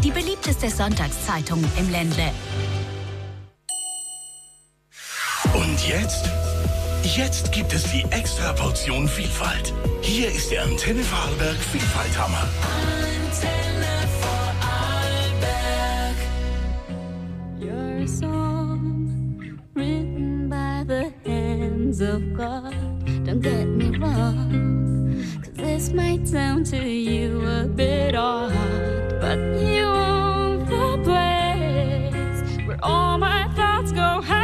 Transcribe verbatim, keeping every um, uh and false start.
die beliebteste Sonntagszeitung im Ländle. Und jetzt? Jetzt gibt es die extra Portion Vielfalt. Hier ist der Antenne Vorarlberg Vielfalthammer. Antenne Vorarlberg. You're a song written by the hands of God. Don't get me wrong, 'cause this might sound to you a bit odd, but you own the place where all my thoughts go high.